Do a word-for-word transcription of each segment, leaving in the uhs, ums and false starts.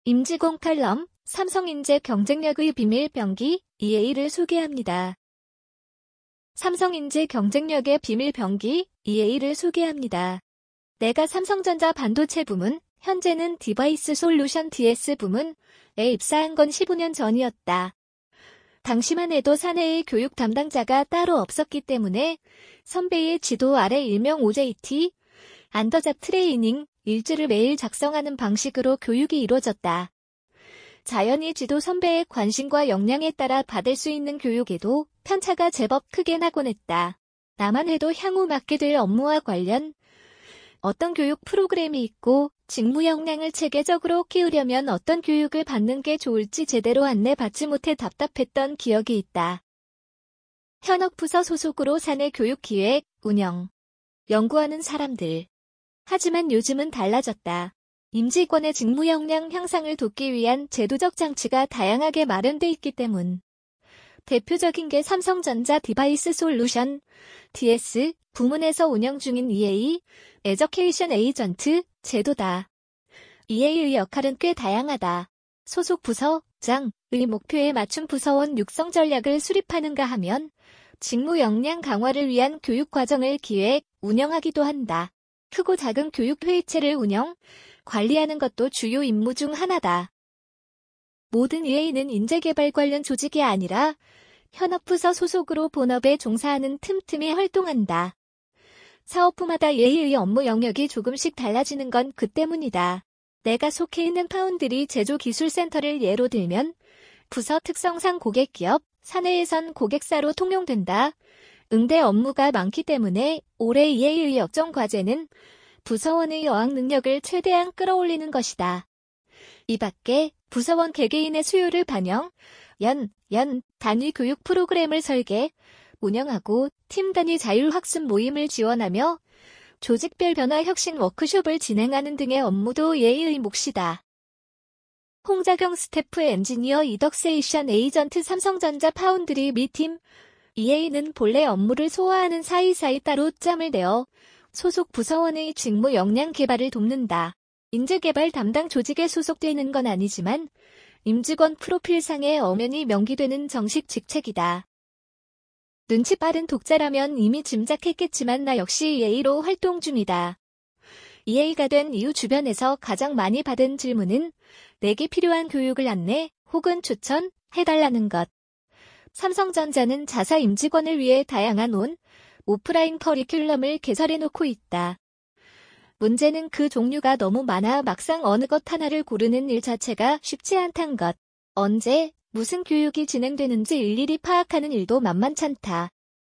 임직원 칼럼, 삼성인재 경쟁력의 비밀 병기 이에이를 소개합니다. 삼성인재 경쟁력의 비밀 병기 이에이를 소개합니다. 내가 삼성전자 반도체 부문, 현재는 디바이스 솔루션 디에스 부문에 입사한 건 십오 년 전이었다. 당시만 해도 사내의 교육 담당자가 따로 없었기 때문에 선배의 지도 아래 일명 오제이티, 안더잡 트레이닝, 일지를 매일 작성하는 방식으로 교육이 이루어졌다. 자연히 지도 선배의 관심과 역량에 따라 받을 수 있는 교육에도 편차가 제법 크게 나곤 했다. 나만 해도 향후 맡게 될 업무와 관련 어떤 교육 프로그램이 있고 직무 역량을 체계적으로 키우려면 어떤 교육을 받는 게 좋을지 제대로 안내받지 못해 답답했던 기억이 있다. 현업 부서 소속으로 사내 교육 기획, 운영, 연구하는 사람들. 하지만 요즘은 달라졌다. 임직원의 직무 역량 향상을 돕기 위한 제도적 장치가 다양하게 마련돼 있기 때문. 대표적인 게 삼성전자 디바이스 솔루션, 디에스, 부문에서 운영 중인 이에이, 에저케이션 에이전트, 제도다. 이에이의 역할은 꽤 다양하다. 소속 부서장의 목표에 맞춘 부서원 육성 전략을 수립하는가 하면 직무 역량 강화를 위한 교육 과정을 기획, 운영하기도 한다. 크고 작은 교육 회의체를 운영, 관리하는 것도 주요 임무 중 하나다. 모든 이에이는 인재개발 관련 조직이 아니라 현업부서 소속으로 본업에 종사하는 틈틈이 활동한다. 사업부마다 이에이의 업무 영역이 조금씩 달라지는 건 그 때문이다. 내가 속해 있는 파운드리 제조기술센터를 예로 들면 부서 특성상 고객기업, 사내에선 고객사로 통용된다. 응대 업무가 많기 때문에 올해 이에이의 역점 과제는 부서원의 어학 능력을 최대한 끌어올리는 것이다. 이 밖에 부서원 개개인의 수요를 반영, 연, 연, 단위 교육 프로그램을 설계, 운영하고 팀 단위 자율학습 모임을 지원하며 조직별 변화 혁신 워크숍을 진행하는 등의 업무도 이에이의 몫이다. 홍자경 스태프 엔지니어 이덕세이션 에이전트 삼성전자 파운드리 미팀 이에이는 본래 업무를 소화하는 사이사이 따로 짬을 내어 소속 부서원의 직무 역량 개발을 돕는다. 인재개발 담당 조직에 소속되는 건 아니지만 임직원 프로필상에 엄연히 명기되는 정식 직책이다. 눈치 빠른 독자라면 이미 짐작했겠지만 나 역시 이에이로 활동 중이다. 이에이가 된 이후 주변에서 가장 많이 받은 질문은 내게 필요한 교육을 안내 혹은 추천해달라는 것. 삼성전자는 자사 임직원을 위해 다양한 온, 오프라인 커리큘럼을 개설해놓고 있다. 문제는 그 종류가 너무 많아 막상 어느 것 하나를 고르는 일 자체가 쉽지 않단 것. 언제, 무슨 교육이 진행되는지 일일이 파악하는 일도 만만찮다.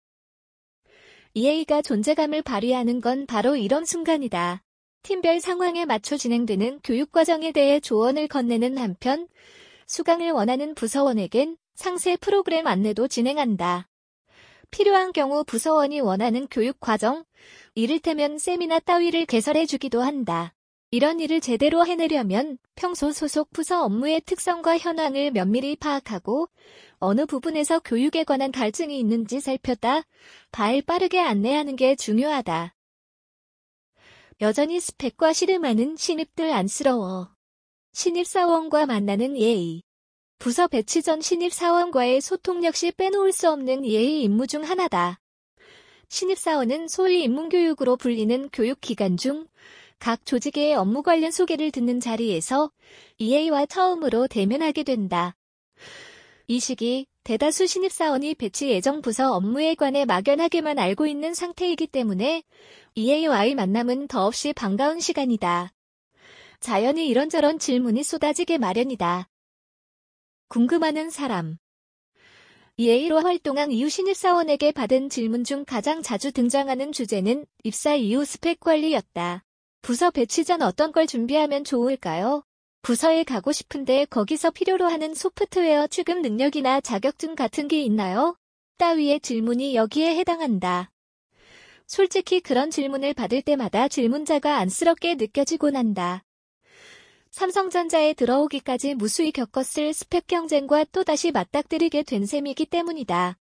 이에이가 존재감을 발휘하는 건 바로 이런 순간이다. 팀별 상황에 맞춰 진행되는 교육 과정에 대해 조언을 건네는 한편, 수강을 원하는 부서원에겐 상세 프로그램 안내도 진행한다. 필요한 경우 부서원이 원하는 교육 과정, 이를테면 세미나 따위를 개설해주기도 한다. 이런 일을 제대로 해내려면 평소 소속 부서 업무의 특성과 현황을 면밀히 파악하고 어느 부분에서 교육에 관한 갈증이 있는지 살펴다 발 빠르게 안내하는 게 중요하다. 여전히 스펙과 씨름하는 신입들 안쓰러워. 신입사원과 만나는 이에이. 부서 배치 전 신입사원과의 소통 역시 빼놓을 수 없는 이에이 임무 중 하나다. 신입사원은 소위 입문교육으로 불리는 교육기간 중 각 조직의 업무 관련 소개를 듣는 자리에서 이에이와 처음으로 대면하게 된다. 이 시기 대다수 신입사원이 배치 예정 부서 업무에 관해 막연하게만 알고 있는 상태이기 때문에 이에이와의 만남은 더없이 반가운 시간이다. 자연히 이런저런 질문이 쏟아지게 마련이다. 궁금하는 사람. 이에이로 활동한 이후 신입사원에게 받은 질문 중 가장 자주 등장하는 주제는 입사 이후 스펙 관리였다. 부서 배치 전 어떤 걸 준비하면 좋을까요? 부서에 가고 싶은데 거기서 필요로 하는 소프트웨어 취급 능력이나 자격증 같은 게 있나요? 따위의 질문이 여기에 해당한다. 솔직히 그런 질문을 받을 때마다 질문자가 안쓰럽게 느껴지곤 한다. 삼성전자에 들어오기까지 무수히 겪었을 스펙 경쟁과 또다시 맞닥뜨리게 된 셈이기 때문이다.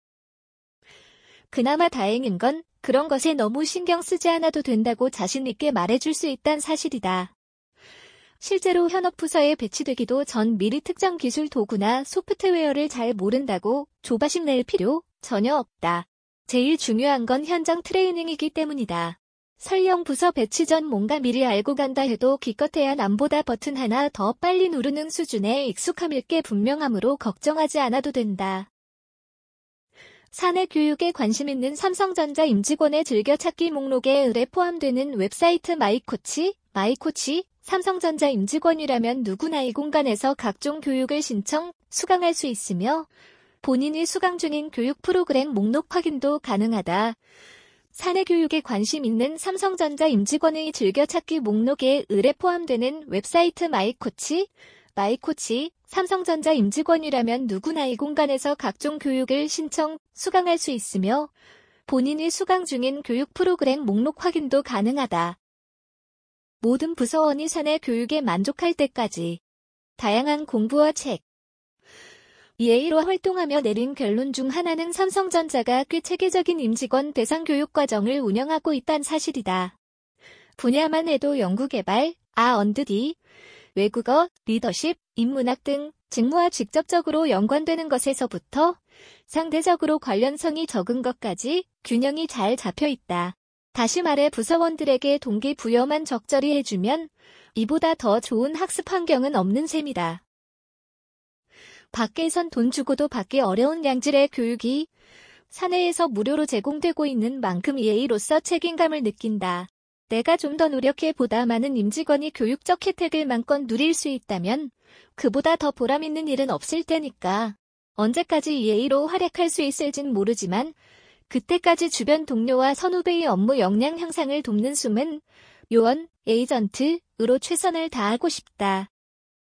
그나마 다행인 건 그런 것에 너무 신경 쓰지 않아도 된다고 자신 있게 말해줄 수 있다는 사실이다. 실제로 현업 부서에 배치되기도 전 미리 특정 기술 도구나 소프트웨어를 잘 모른다고 조바심 낼 필요 전혀 없다. 제일 중요한 건 현장 트레이닝이기 때문이다. 설령 부서 배치 전 뭔가 미리 알고 간다 해도 기껏해야 남보다 버튼 하나 더 빨리 누르는 수준에 익숙함일 게 분명하므로 걱정하지 않아도 된다. 사내 교육에 관심 있는 삼성전자 임직원의 즐겨찾기 목록에 의뢰 포함되는 웹사이트 마이코치, 마이코치, 삼성전자 임직원이라면 누구나 이 공간에서 각종 교육을 신청, 수강할 수 있으며 본인이 수강 중인 교육 프로그램 목록 확인도 가능하다. 사내 교육에 관심 있는 삼성전자 임직원의 즐겨찾기 목록에 의뢰 포함되는 웹사이트 마이코치, 마이코치, 삼성전자 임직원이라면 누구나 이 공간에서 각종 교육을 신청, 수강할 수 있으며 본인이 수강 중인 교육 프로그램 목록 확인도 가능하다. 모든 부서원이 사내 교육에 만족할 때까지 다양한 공부와 책, 이에이로 활동하며 내린 결론 중 하나는 삼성전자가 꽤 체계적인 임직원 대상 교육과정을 운영하고 있다는 사실이다. 분야만 해도 연구개발, 아 언드 디, 외국어, 리더십, 인문학 등 직무와 직접적으로 연관되는 것에서부터 상대적으로 관련성이 적은 것까지 균형이 잘 잡혀 있다. 다시 말해 부서원들에게 동기부여만 적절히 해주면 이보다 더 좋은 학습 환경은 없는 셈이다. 밖에선 돈 주고도 받기 어려운 양질의 교육이 사내에서 무료로 제공되고 있는 만큼 이에이로서 책임감을 느낀다. 내가 좀 더 노력해 보다 많은 임직원이 교육적 혜택을 마음껏 누릴 수 있다면 그보다 더 보람있는 일은 없을 테니까. 언제까지 이에이로 활약할 수 있을진 모르지만 그때까지 주변 동료와 선후배의 업무 역량 향상을 돕는 숨은 요원, 에이전트으로 최선을 다하고 싶다.